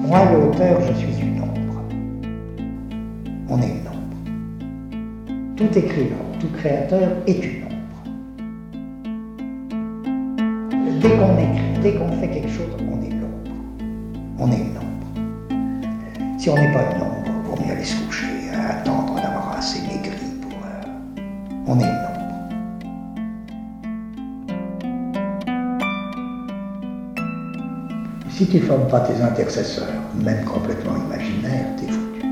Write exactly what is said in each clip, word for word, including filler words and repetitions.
Moi, l'auteur, je suis une ombre. On est une ombre. Tout écrivain, tout créateur est une ombre. Dès qu'on écrit, dès qu'on fait quelque chose, on est l'ombre. On est une ombre. Si on n'est pas une ombre, il vaut mieux aller se coucher, attendre d'avoir assez maigri pour... Euh... On est une ombre. Si tu ne formes pas tes intercesseurs, même complètement imaginaires, t'es foutu.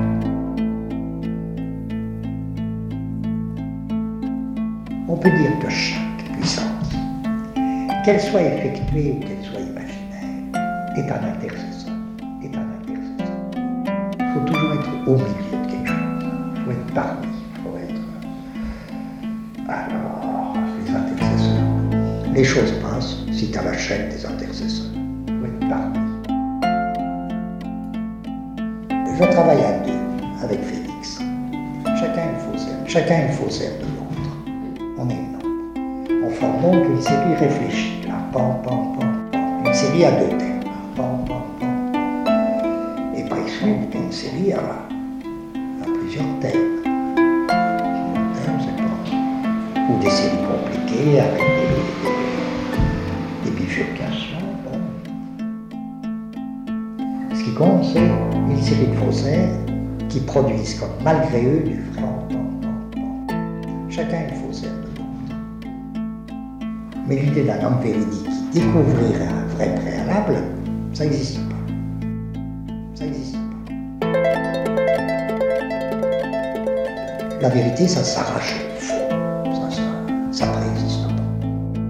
On peut dire que chaque puissance, qu'elle soit effectuée ou qu'elle soit imaginaire, est un intercesseur. Est un intercesseur. Il faut toujours être au milieu de quelque chose. Il faut être parmi. Il faut être... Alors, les intercesseurs. Les choses passent si tu as la chaîne des intercesseurs. Je travaille à deux avec Félix. Chacun une fausse herbe, chacun une fausse herbe de l'autre. On est une ombre. On forme donc une série réfléchie. Là, pam, pam, pam, pam. Une série à deux termes. Pam, pam, pam, pam. Et par exemple, une série à, à plusieurs termes. Termes, c'est pas. Ou des séries compliquées avec des, des, des bifurcations. Ce qui compte, c'est une série de faussaires qui produisent comme malgré eux du vrai. Chacun une faussaire de l'autre. Mais l'idée d'un homme véridique qui découvrirait un vrai préalable, ça n'existe pas. Ça n'existe pas. La vérité, ça s'arrache au faux. Ça, ça, ça préexiste pas.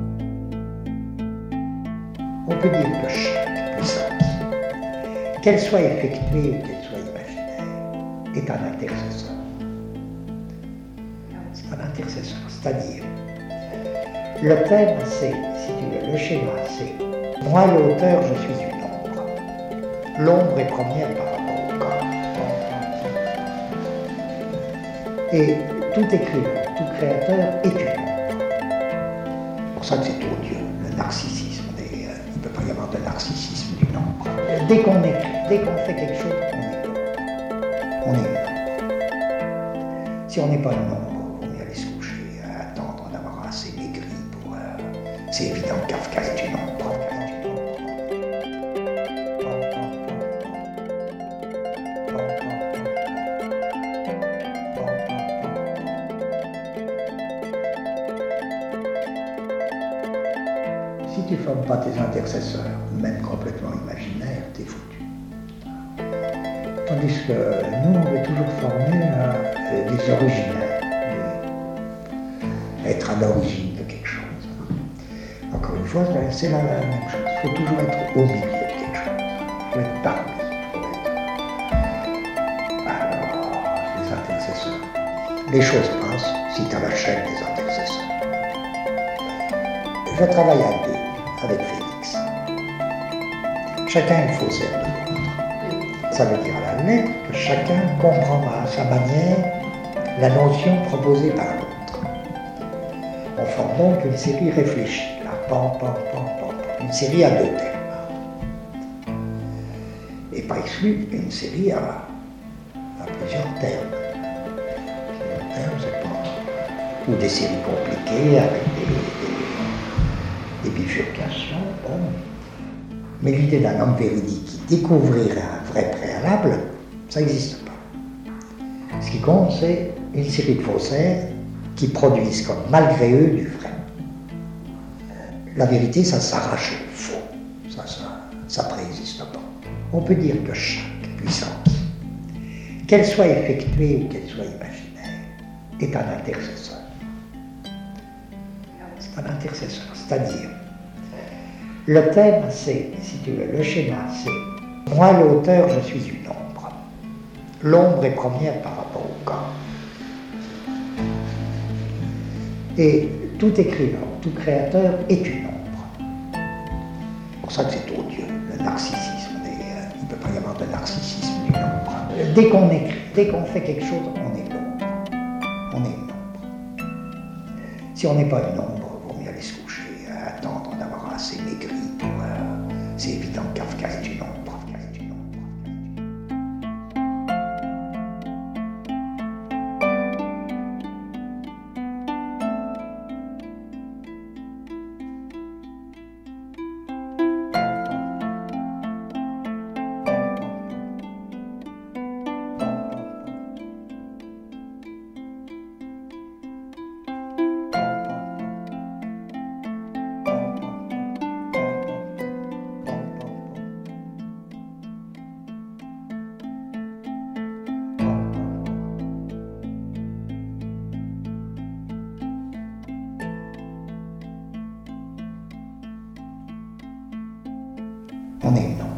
On peut dire que chaque puissance, qu'elle soit effectuée ou qu'elle soit imaginaire, est un intercesseur. C'est un intercesseur, c'est-à-dire, le thème c'est, si tu veux, le schéma c'est, moi l'auteur, je suis une ombre. L'ombre est première par rapport au corps. Et tout écrivain, tout créateur est une ombre. C'est pour ça que c'est odieux, le narcissisme. Et, euh, il ne peut pas y avoir de narcissisme d'une ombre. Dès qu'on écrit, dès qu'on fait quelque chose, on est l'ombre. On est une ombre. Si on n'est pas une ombre, il vaut mieux aller se coucher, attendre d'avoir assez maigri pour... Euh... C'est évident que Kafka est une ombre. Si tu ne formes pas tes intercesseurs, même complètement imaginaires, t'es foutu. Tandis que nous, on veut toujours former euh, des originaires, des... être à l'origine de quelque chose. Encore une fois, c'est la, la même chose. Il faut toujours être au milieu de quelque chose. Il faut être parmi. Il faut être... Alors, les intercesseurs. Les choses passent si tu as la chaîne des intercesseurs. Je travaille à deux avec Félix. Chacun une fausse herbe de l'autre. Ça veut dire à la lettre que chacun comprend à sa manière la notion proposée par l'autre. On forme donc une série réfléchie, là, pam, pam, pam, pam, une série à deux termes. Et par exclu, une série à, à plusieurs termes. Plusieurs termes, c'est pas... Ou des séries compliquées avec des... des des bifurcations, bon. Mais l'idée d'un homme véridique qui découvrirait un vrai préalable, ça n'existe pas. Ce qui compte, c'est une série de faussaires qui produisent comme malgré eux du vrai. La vérité, ça s'arrache au faux. Ça, ça, ça préexiste pas. On peut dire que chaque puissance, qu'elle soit effectuée ou qu'elle soit imaginaire, est un intercesseur. C'est un intercesseur, c'est-à-dire, le thème c'est, si tu veux, le schéma c'est, moi l'auteur, je suis une ombre. L'ombre est première par rapport au corps. Et tout écrivain, tout créateur est une ombre. C'est pour ça que c'est odieux, le narcissisme. Et, euh, il ne peut pas y avoir de narcissisme d'une ombre. Dès qu'on écrit, dès qu'on fait quelque chose, on est l'ombre. On est une ombre. Si on n'est pas une ombre, il vaut mieux aller se coucher, attendre d'avoir assez maigri pour... Euh, c'est évident que Kafka est une ombre. On est une onde.